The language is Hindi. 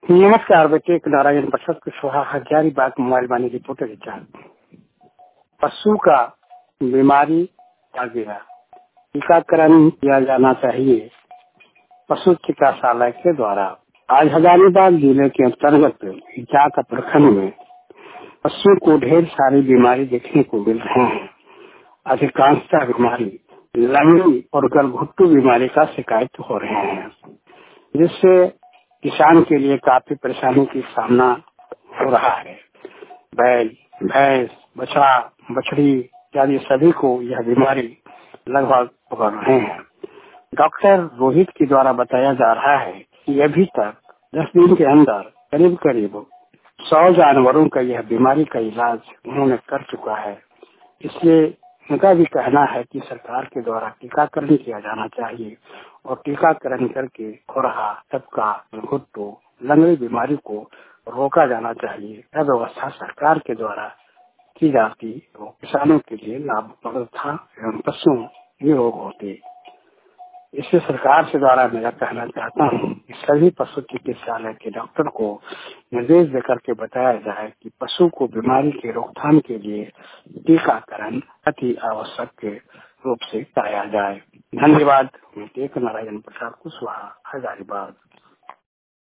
नमस्कार बेटे, Narayan Prasad Kushwaha, Hazaribagh mobile Vani reporter recharge. पशु का बीमारी आ गया, टीकाकरण किया जाना चाहिए पशु चिकित्सालय के द्वारा। आज हजारीबाग जिले के अंतर्गत इचाक प्रखंड में पशु को ढेर सारी बीमारी देखने को मिल रहे हैं। अधिकांशतः बीमारी लंगड़ी और गलघुट्टू बीमारी का शिकायत हो रहे हैं, जिससे किसान के लिए काफी परेशानी की सामना हो रहा है। बैल, भैंस, बछड़ा, बछड़ी इत्यादि सभी को यह बीमारी लगभग पकड़ रहे हैं। डॉक्टर रोहित के द्वारा बताया जा रहा है कि अभी तक 10 दिन के अंदर करीब करीब 100 जानवरों का यह बीमारी का इलाज उन्होंने कर चुका है। इसलिए उनका भी कहना है कि सरकार के द्वारा टीकाकरण किया जाना चाहिए और टीकाकरण करके खुरहा, टपका, गलघुट्टू, लंगड़ी बीमारी को रोका जाना चाहिए। यह व्यवस्था सरकार के द्वारा की जाती तो किसानों के लिए लाभप्रद था एवं पशु निरोग होते। इससे सरकार से द्वारा मेरा कहना चाहता हूँ कि सभी पशु चिकित्सालय के डॉक्टर को निर्देश देकर के बताया जाए कि पशु को बीमारी के रोकथाम के लिए टीकाकरण अति आवश्यक रूप से कराया जाए। धन्यवाद। नारायण प्रसाद कुशवाहा, हजारीबाग।